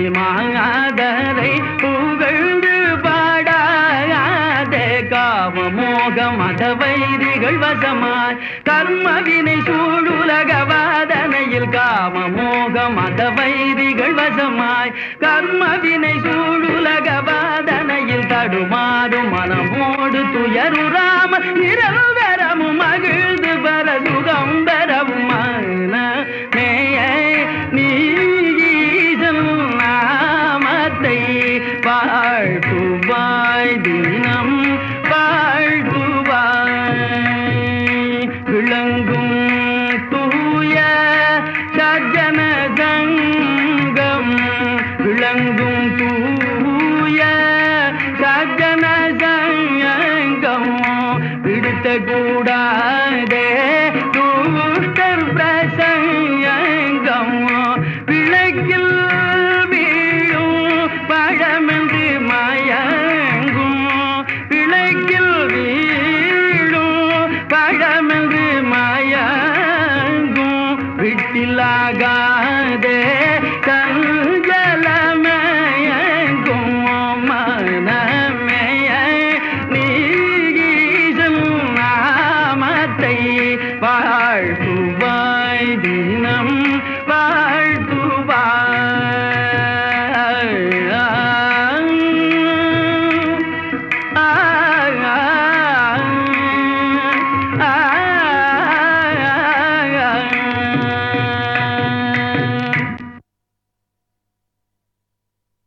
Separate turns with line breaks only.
மாதரை புகழ்ந்து பாடாதே காமமோக மதவைரிகள் வசமாய் கர்மவினை சூழுலக வாதனையில் காமமோக மதவைரிகள் வசமாய் கர்மவினை சூழுலக வாதனையில் தடுமாறும் மனமோடு துயருராம நிரந்தரமும் மகிழ்ந்து பெற சுகம் பெறவும் நாமத்தை வாழ்த்துவாய் தினம் வாழ்த்துவாய் விளங்கும் தூய சஜ்ஜன சங்கம் விளங்கும் தூய சஜ்ஜன சங்கம் விடுத்த கூடாதே துஷ்டர் பிரசங்கம் விளக்கில் வீழும் பழமென்று மயங்கும் விளக்கில் வீழும் பழமென்று மயங்கும் விட்டிலாகாதே